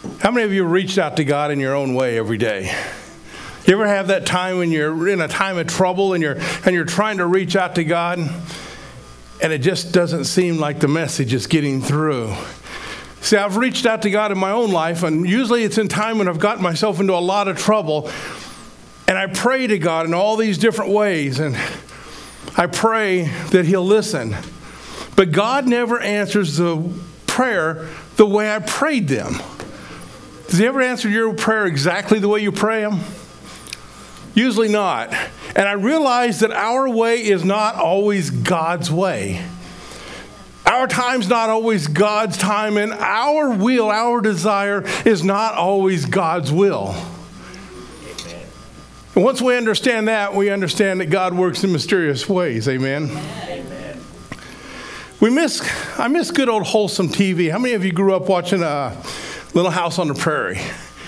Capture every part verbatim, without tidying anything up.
How many of you reached out to God in your own way every day? You ever have that time when you're in a time of trouble and you're and you're trying to reach out to God and it just doesn't seem like the message is getting through? See, I've reached out to God in my own life, and usually it's in time when I've gotten myself into a lot of trouble, and I pray to God in all these different ways, and I pray that He'll listen. But God never answers the prayer the way I prayed them. Does He ever answer your prayer exactly the way you pray them? Usually not. And I realize that our way is not always God's way. Our time's not always God's time, and our will, our desire is not always God's will. Amen. And once we understand that, we understand that God works in mysterious ways. Amen. Amen. We miss, I miss good old wholesome T V. How many of you grew up watching a Little House on the Prairie?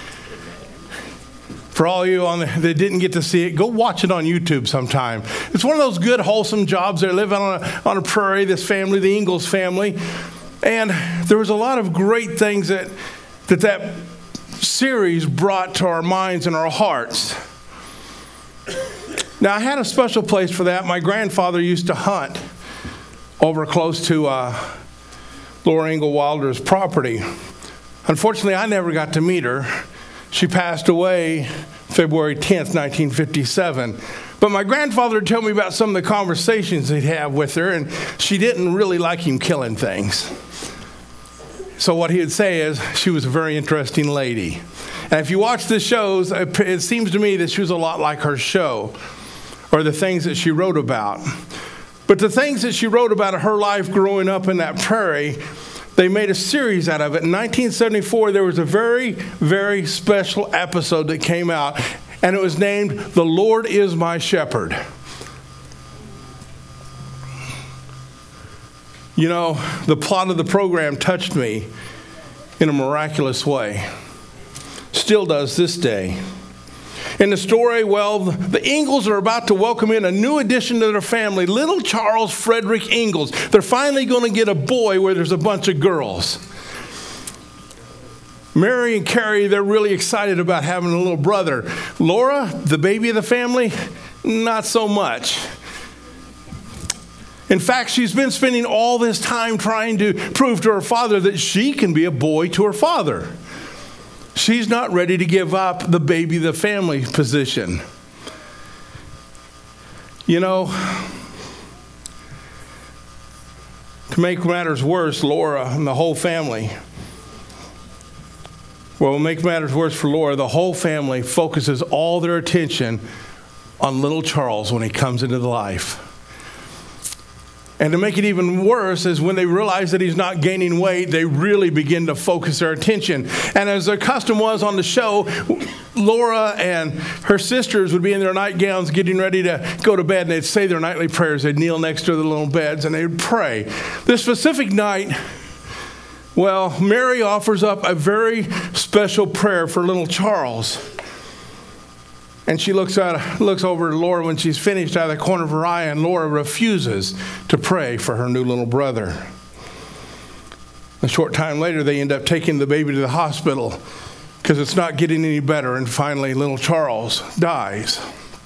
For all you on the, that didn't get to see it, go watch it on YouTube sometime. It's one of those good, wholesome jobs. They're living on a, on a prairie, this family, the Ingalls family. And there was a lot of great things that, that that series brought to our minds and our hearts. Now, I had a special place for that. My grandfather used to hunt over close to uh, Laura Ingalls Wilder's property. Unfortunately, I never got to meet her. She passed away February tenth, nineteen fifty-seven. But my grandfather would tell me about some of the conversations he'd have with her, and she didn't really like him killing things. So what he would say is, she was a very interesting lady. And if you watch the shows, it seems to me that she was a lot like her show, or the things that she wrote about. But the things that she wrote about her life growing up in that prairie, they made a series out of it. In nineteen seventy-four, there was a very, very special episode that came out, and it was named The Lord Is My Shepherd. You know, the plot of the program touched me in a miraculous way. Still does this day. In the story, well, the Ingalls are about to welcome in a new addition to their family, little Charles Frederick Ingalls. They're finally going to get a boy where there's a bunch of girls. Mary and Carrie, they're really excited about having a little brother. Laura, the baby of the family, not so much. In fact, she's been spending all this time trying to prove to her father that she can be a boy to her father. She's not ready to give up the baby of the family position. You know, to make matters worse, Laura and the whole family, well, to make matters worse for Laura, the whole family focuses all their attention on little Charles when he comes into life. And to make it even worse is when they realize that he's not gaining weight, they really begin to focus their attention. And as their custom was on the show, Laura and her sisters would be in their nightgowns getting ready to go to bed, and they'd say their nightly prayers. They'd kneel next to their little beds, and they would pray. This specific night, well, Mary offers up a very special prayer for little Charles. And she looks out, looks over at Laura when she's finished out of the corner of her eye, and Laura refuses to pray for her new little brother. A short time later, they end up taking the baby to the hospital because it's not getting any better, and finally, little Charles dies.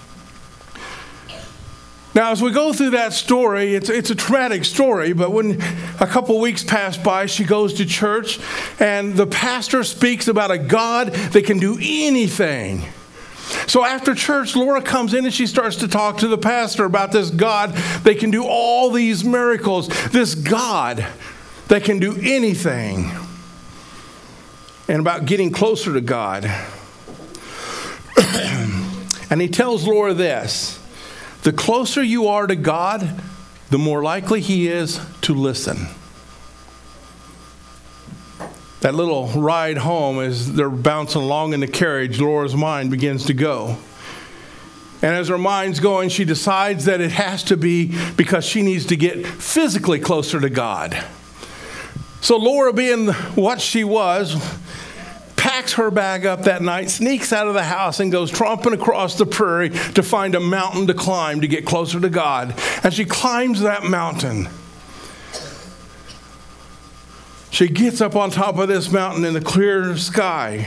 Now, as we go through that story, it's it's a traumatic story, but when a couple weeks pass by, she goes to church, and the pastor speaks about a God that can do anything. So after church, Laura comes in and she starts to talk to the pastor about this God that can do all these miracles, this God that can do anything, and about getting closer to God. And he tells Laura this: the closer you are to God, the more likely He is to listen. That little ride home, as they're bouncing along in the carriage, Laura's mind begins to go. And as her mind's going, she decides that it has to be because she needs to get physically closer to God. So Laura, being what she was, packs her bag up that night, sneaks out of the house, and goes tromping across the prairie to find a mountain to climb to get closer to God. As she climbs that mountain, She gets up on top of this mountain in the clear sky.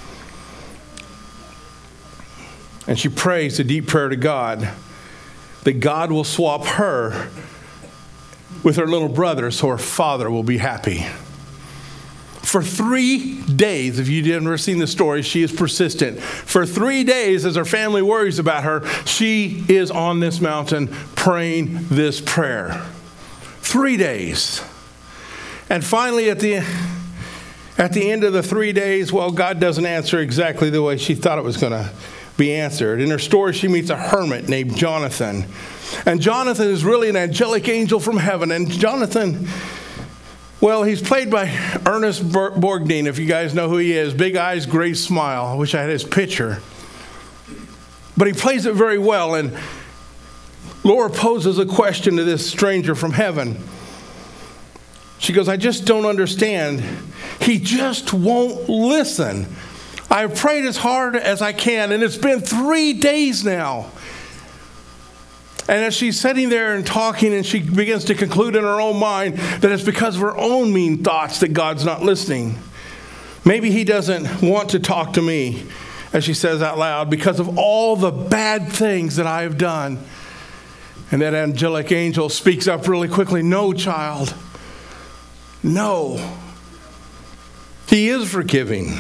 And she prays a deep prayer to God that God will swap her with her little brother so her father will be happy. For three days, if you've never seen the story, she is persistent. For three days, as her family worries about her, she is on this mountain praying this prayer. Three days. And finally, at the, at the end of the three days, well, God doesn't answer exactly the way she thought it was going to be answered. In her story, she meets a hermit named Jonathan. And Jonathan is really an angelic angel from heaven. And Jonathan, well, he's played by Ernest Borgnine, if you guys know who he is. Big eyes, great smile. I wish I had his picture. But he plays it very well. And Laura poses a question to this stranger from heaven. She goes, I just don't understand. He just won't listen. I've prayed as hard as I can, and it's been three days now. And as she's sitting there and talking, and she begins to conclude in her own mind that it's because of her own mean thoughts that God's not listening. Maybe he doesn't want to talk to me, as she says out loud, because of all the bad things that I have done. And that angelic angel speaks up really quickly. No, child. No. He is forgiving.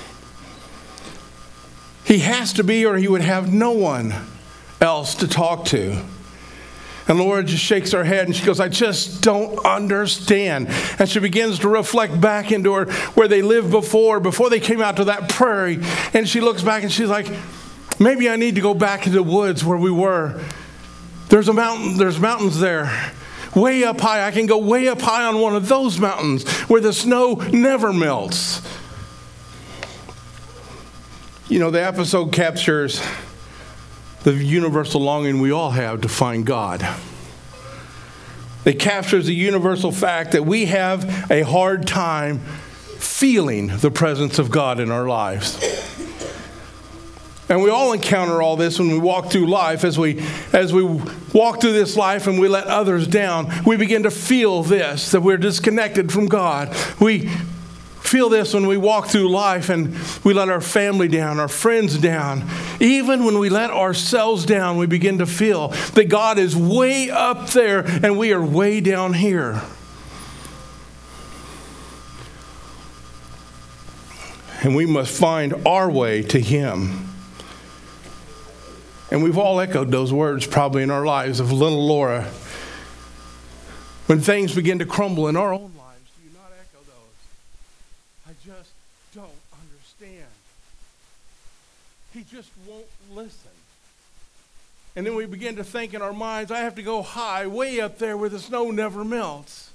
He has to be, or he would have no one else to talk to. And Laura just shakes her head and she goes, I just don't understand. And she begins to reflect back into her where they lived before, before they came out to that prairie. And she looks back and she's like, maybe I need to go back into the woods where we were. There's a mountain, there's mountains there. Way up high. I can go way up high on one of those mountains where the snow never melts. You know, the episode captures the universal longing we all have to find God. It captures the universal fact that we have a hard time feeling the presence of God in our lives. And we all encounter all this when we walk through life. As we, as we walk through this life and we let others down, we begin to feel this, that we're disconnected from God. We feel this when we walk through life and we let our family down, our friends down. Even when we let ourselves down, we begin to feel that God is way up there and we are way down here. And we must find our way to Him. And we've all echoed those words probably in our lives of little Laura. When things begin to crumble in our own lives, do you not echo those? I just don't understand. He just won't listen. And then we begin to think in our minds, I have to go high, way up there where the snow never melts.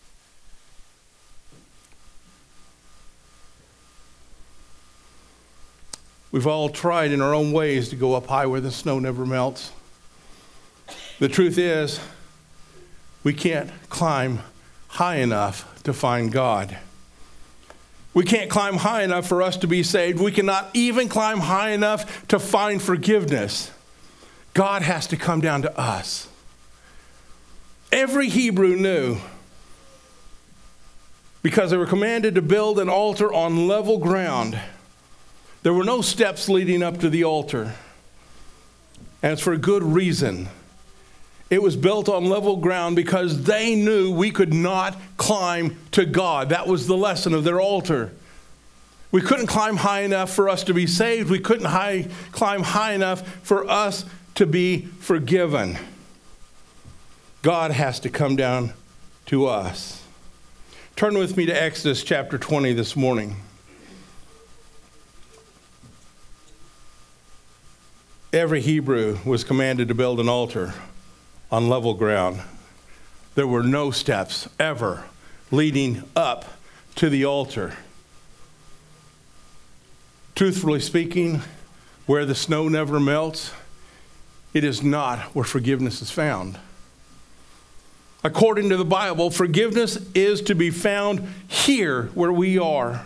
We've all tried in our own ways to go up high where the snow never melts. The truth is, we can't climb high enough to find God. We can't climb high enough for us to be saved. We cannot even climb high enough to find forgiveness. God has to come down to us. Every Hebrew knew, because they were commanded to build an altar on level ground. There were no steps leading up to the altar. And it's for a good reason. It was built on level ground because they knew we could not climb to God. That was the lesson of their altar. We couldn't climb high enough for us to be saved. We couldn't high, climb high enough for us to be forgiven. God has to come down to us. Turn with me to Exodus chapter twenty this morning. Every Hebrew was commanded to build an altar on level ground. There were no steps ever leading up to the altar. Truthfully speaking, where the snow never melts, it is not where forgiveness is found. According to the Bible, forgiveness is to be found here where we are.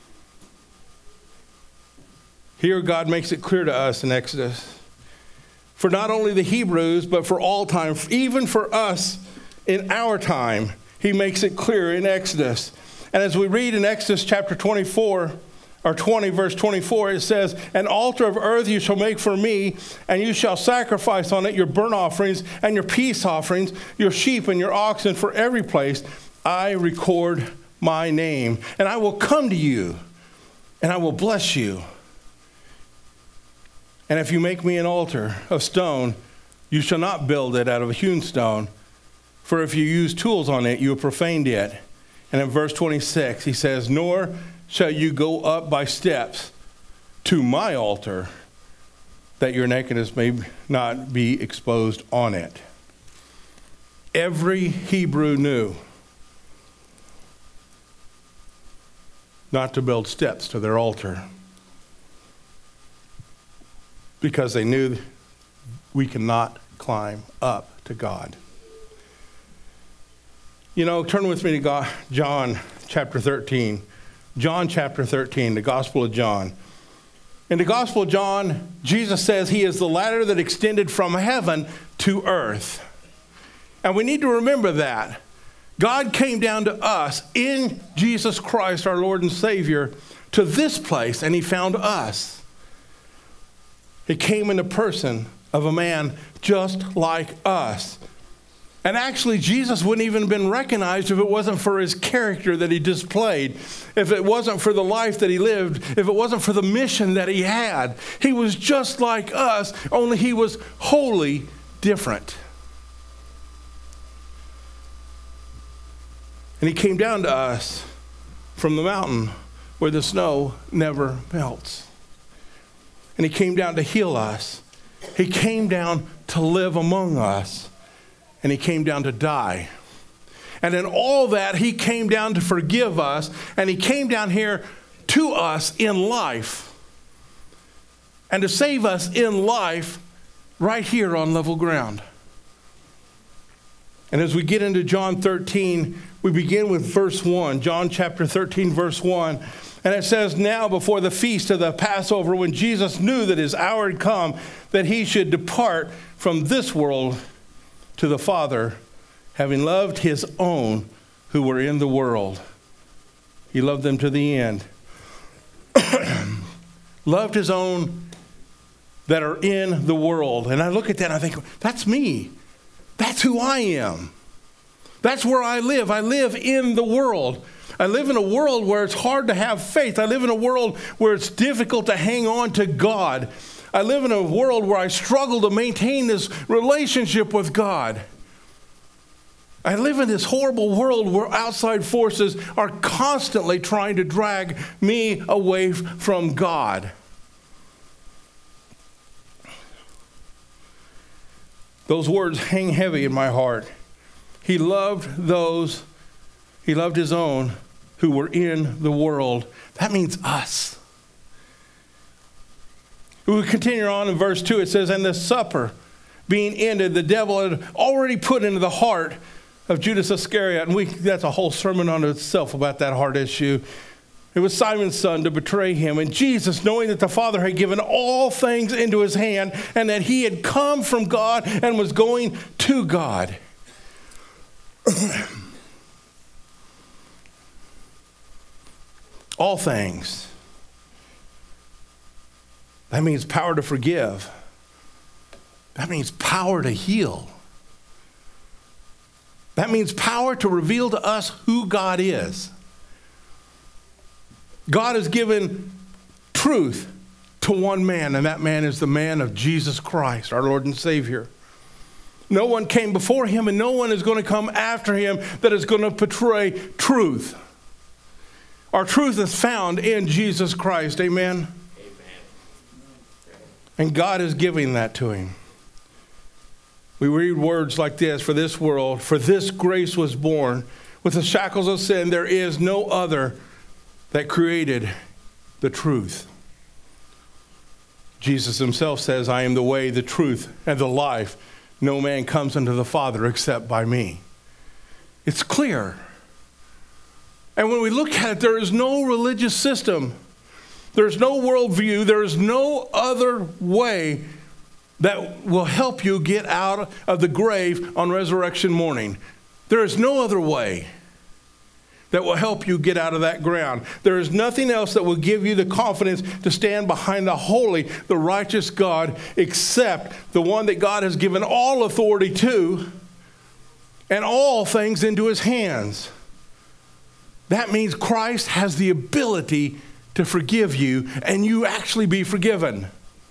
Here God makes it clear to us in Exodus. For not only the Hebrews, but for all time, even for us in our time, He makes it clear in Exodus. And as we read in Exodus chapter twenty-four, or twenty, verse twenty-four, it says, "An altar of earth you shall make for me, and you shall sacrifice on it your burnt offerings and your peace offerings, your sheep and your oxen. For every place I record my name. And I will come to you, and I will bless you. And if you make me an altar of stone, you shall not build it out of a hewn stone. For if you use tools on it, you have profaned it." And in verse twenty-six, he says, "Nor shall you go up by steps to my altar, that your nakedness may not be exposed on it." Every Hebrew knew not to build steps to their altar, because they knew we cannot climb up to God. You know, turn with me to God, John chapter thirteen. John chapter thirteen, the Gospel of John. In the Gospel of John, Jesus says he is the ladder that extended from heaven to earth. And we need to remember that. God came down to us in Jesus Christ, our Lord and Savior, to this place, and he found us. He came in the person of a man just like us. And actually, Jesus wouldn't even have been recognized if it wasn't for his character that he displayed, if it wasn't for the life that he lived, if it wasn't for the mission that he had. He was just like us, only he was wholly different. And he came down to us from the mountain where the snow never melts. And he came down to heal us. He came down to live among us. And he came down to die. And in all that, he came down to forgive us. And he came down here to us in life. And to save us in life right here on level ground. And as we get into John thirteen, we begin with verse one. John chapter thirteen, verse one. And it says, "Now before the feast of the Passover, when Jesus knew that his hour had come, that he should depart from this world to the Father, having loved his own who were in the world." He loved them to the end. Loved his own that are in the world. And I look at that and I think, that's me. That's who I am. That's where I live. I live in the world. I live in a world where it's hard to have faith. I live in a world where it's difficult to hang on to God. I live in a world where I struggle to maintain this relationship with God. I live in this horrible world where outside forces are constantly trying to drag me away from God. Those words hang heavy in my heart. He loved those, he loved his own who were in the world. That means us. We continue on in verse two. It says, "And the supper being ended, the devil had already put into the heart of Judas Iscariot." And we, that's a whole sermon on itself about that heart issue. It was Simon's son to betray him. And Jesus, knowing that the Father had given all things into his hand and that he had come from God and was going to God. All things. That means power to forgive. That means power to heal. That means power to reveal to us who God is. God has given truth to one man, and that man is the man of Jesus Christ, our Lord and Savior. No one came before him, and no one is going to come after him that is going to portray truth. Our truth is found in Jesus Christ. Amen? And God is giving that to him. We read words like this, "For this world, for this grace was born. With the shackles of sin, there is no other that created the truth." Jesus himself says, "I am the way, the truth, and the life. No man comes unto the Father except by me." It's clear. And when we look at it, there is no religious system. There's no worldview. There is no other way that will help you get out of the grave on resurrection morning. There is no other way. that will help you get out of that ground. There is nothing else that will give you the confidence to stand behind the holy, the righteous God, except the one that God has given all authority to and all things into his hands. That means Christ has the ability to forgive you and you actually be forgiven.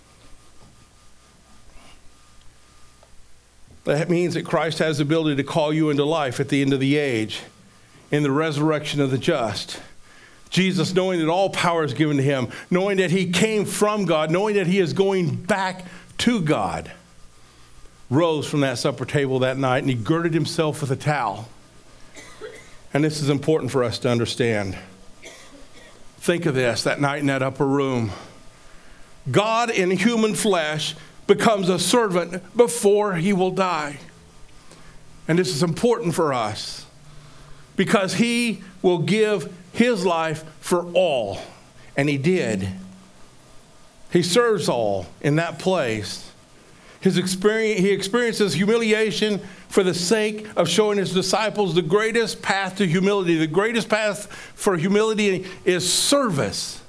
That means that Christ has the ability to call you into life at the end of the age, in the resurrection of the just. Jesus, knowing that all power is given to him, knowing that he came from God, knowing that he is going back to God, rose from that supper table that night and he girded himself with a towel. And this is important for us to understand. Think of this, that night in that upper room. God in human flesh becomes a servant before he will die. And this is important for us because he will give his life for all. And he did. He serves all in that place. His experience, he experiences humiliation for the sake of showing his disciples the greatest path to humility. The greatest path for humility is service.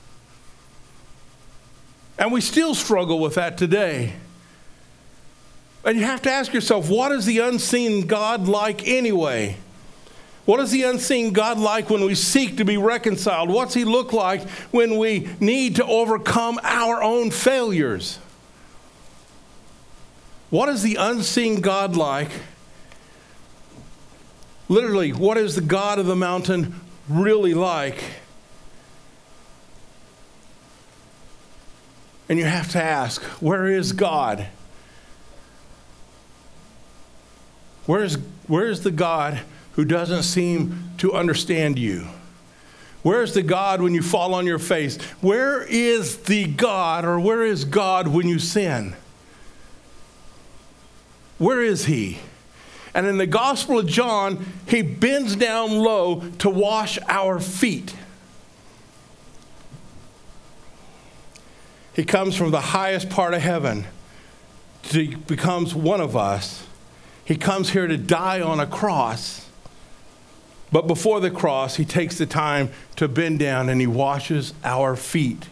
And we still struggle with that today. And you have to ask yourself, what is the unseen God like anyway? What is the unseen God like when we seek to be reconciled? What's he look like when we need to overcome our own failures? What is the unseen God like? Literally, what is the God of the mountain really like? And you have to ask, where is God? Where is, where is the God who doesn't seem to understand you? Where is the God when you fall on your face? Where is the God, or where is God when you sin? Where is he? And in the Gospel of John, he bends down low to wash our feet. He comes from the highest part of heaven. He becomes one of us. He comes here to die on a cross. But before the cross, he takes the time to bend down and he washes our feet.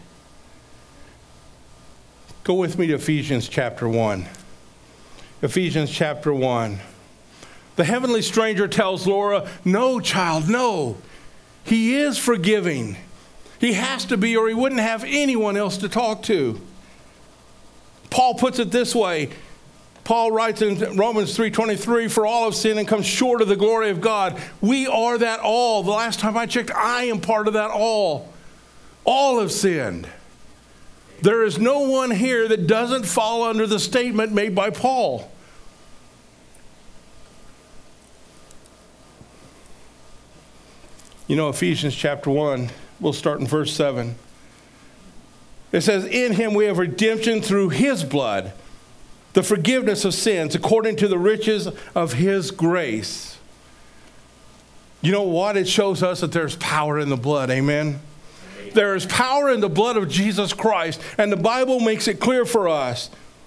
Go with me to Ephesians chapter one. Ephesians chapter one. The heavenly stranger tells Laura, no, child, no. He is forgiving. He has to be, or he wouldn't have anyone else to talk to. Paul puts it this way. Paul writes in Romans three twenty-three, for all have sinned and come short of the glory of God. We are that all. The last time I checked, I am part of that all. All have sinned. There is no one here that doesn't fall under the statement made by Paul. You know, Ephesians chapter one, we'll start in verse seven. It says, in him we have redemption through his blood, the forgiveness of sins according to the riches of his grace. You know what? It shows us that there's power in the blood. Amen? Amen. There is power in the blood of Jesus Christ, and the Bible makes it clear for us.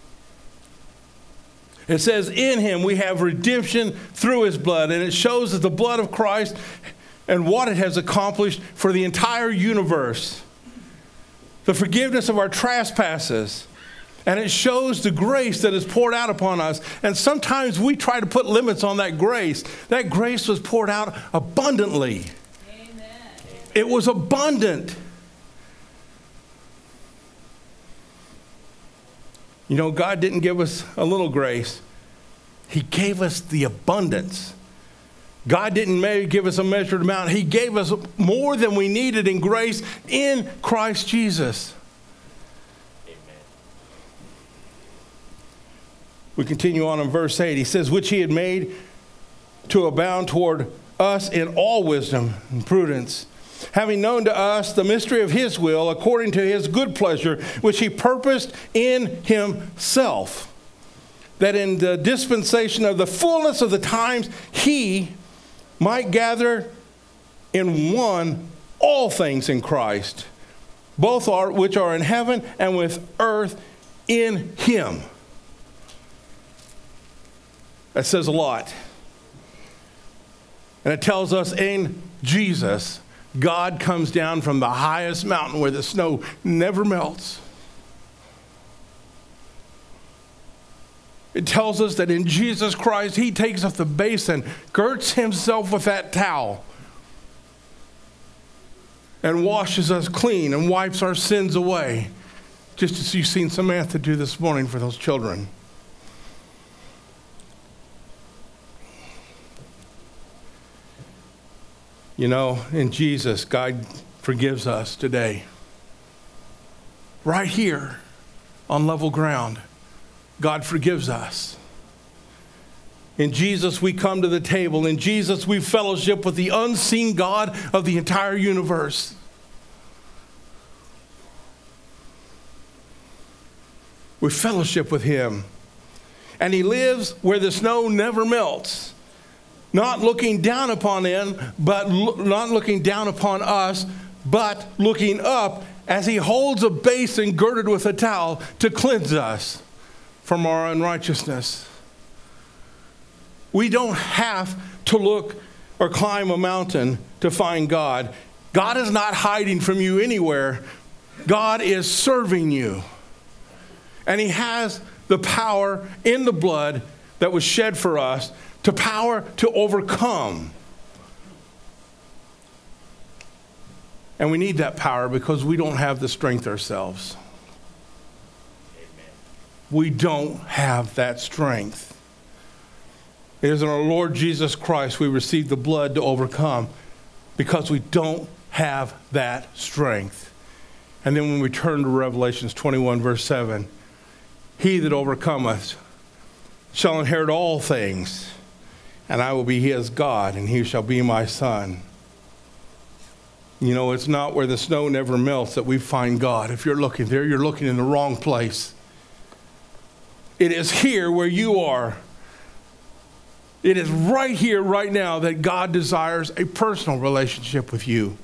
It says, in him we have redemption through his blood, and it shows that the blood of Christ and what it has accomplished for the entire universe. The forgiveness of our trespasses. And it shows the grace that is poured out upon us. And sometimes we try to put limits on that grace. That grace was poured out abundantly. Amen. It was abundant. You know, God didn't give us a little grace. He gave us the abundance. God didn't maybe give us a measured amount. He gave us more than we needed in grace in Christ Jesus. Amen. We continue on in verse eight. He says, which he had made to abound toward us in all wisdom and prudence, having known to us the mystery of his will according to his good pleasure, which he purposed in himself, that in the dispensation of the fullness of the times he might gather in one all things in Christ, both are which are in heaven and with earth in him. That says a lot. And it tells us in Jesus, God comes down from the highest mountain where the snow never melts. It tells us that in Jesus Christ, he takes up the basin, girds himself with that towel, and washes us clean and wipes our sins away, just as you've seen Samantha do this morning for those children. You know, in Jesus, God forgives us today. Right here on level ground, God forgives us. In Jesus, we come to the table. In Jesus, we fellowship with the unseen God of the entire universe. We fellowship with him. And he lives where the snow never melts. Not looking down upon him, but lo- not looking down upon us, but looking up as he holds a basin girded with a towel to cleanse us from our unrighteousness. We don't have to look or climb a mountain to find God. God is not hiding from you anywhere. God is serving you. And he has the power in the blood that was shed for us, to power to overcome. And we need that power because we don't have the strength ourselves. Amen. We don't have that strength. It is in our Lord Jesus Christ we receive the blood to overcome because we don't have that strength. And then when we turn to Revelations twenty-one, verse seven, he that overcometh shall inherit all things, and I will be his God, and he shall be my son. You know, it's not where the snow never melts that we find God. If you're looking there, you're looking in the wrong place. It is here where you are. It is right here, right now, that God desires a personal relationship with you.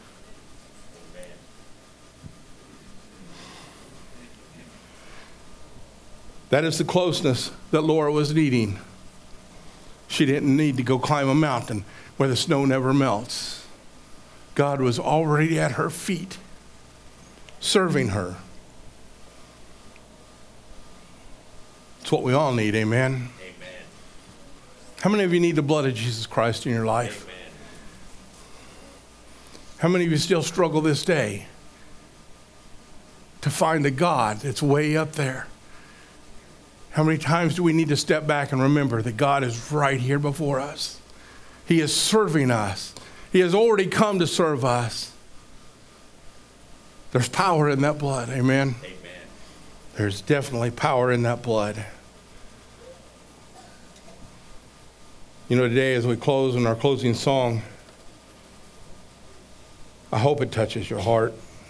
That is the closeness that Laura was needing. She didn't need to go climb a mountain where the snow never melts. God was already at her feet, serving her. It's what we all need, amen? Amen. How many of you need the blood of Jesus Christ in your life? Amen. How many of you still struggle this day to find a God that's way up there? How many times do we need to step back and remember that God is right here before us? He is serving us. He has already come to serve us. There's power in that blood, amen? Amen. There's definitely power in that blood. You know, today as we close in our closing song, I hope it touches your heart.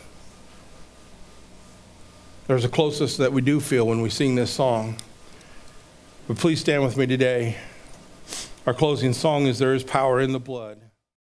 There's a closeness that we do feel when we sing this song. But please stand with me today. Our closing song is There is Power in the Blood.